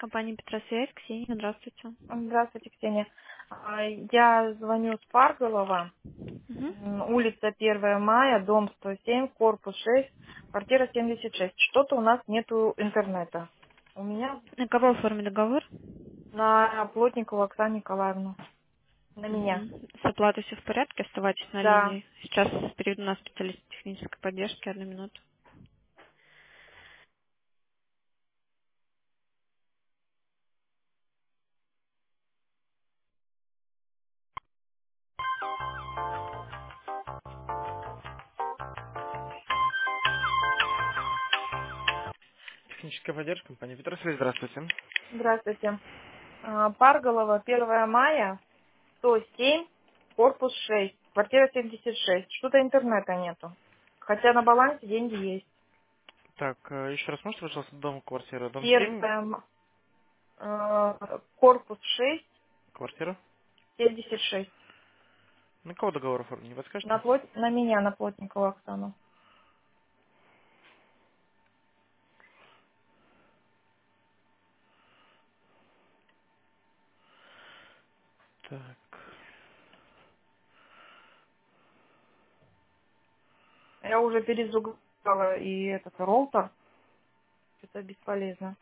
Компания Петросвязь, Ксения, здравствуйте. Здравствуйте, Ксения. Я звоню с Парголова, Мгм. улица 1 мая, дом 107, корпус 6, квартира 76. Что-то у нас нету интернета. У меня На кого оформить договор? на Плотникову Оксану Николаевну. На меня. Мгм. С оплатой все в порядке, оставайтесь на Да. линии. Сейчас перейду на специалист технической поддержки, 1 минуту. Техническая поддержка, компания Петросвязь, здравствуйте. Здравствуйте. Парголова 1 мая, 107, корпус 6, квартира 76. Что-то интернета нету. Хотя на балансе деньги есть. Так, еще раз можете, пожалуйста, дом, квартира, дом 7, 1 корпус 6, квартира? 76. На кого договор оформить, не подскажете? На меня, на Плотникову Оксану. Так, Я уже перезагрузила и этот роутер. Это бесполезно.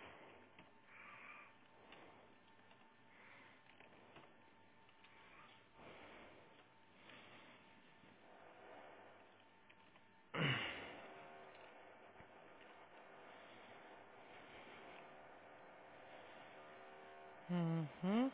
мгм.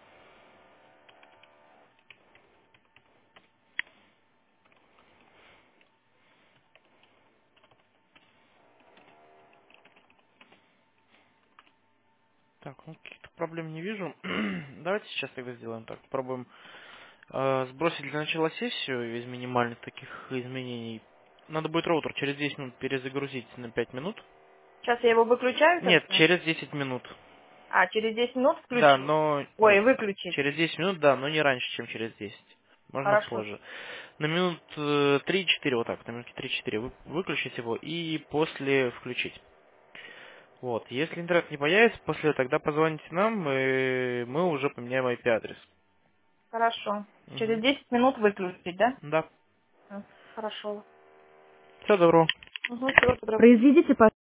Так, ну каких-то проблем не вижу. Давайте сейчас тогда сделаем так. Попробуем сбросить для начала сессию из минимальных таких изменений. Надо будет роутер через 10 минут перезагрузить на 5 минут. Сейчас я его выключаю Нет, тогда. через 10 минут. А, через 10 минут Да, включить? но... Ой, Нет, выключить. через 10 минут, да, но не раньше, чем через 10. Можно Хорошо. позже. На минут 3-4 вот так, на минутки 3-4 выключить его и после включить. Вот. Если интернет не появится, после тогда позвоните нам, и мы уже поменяем IP-адрес. Хорошо. Через Угу. 10 минут выключить, да? Да. Хорошо. Всего доброго. Угу, всего доброго. Произведите,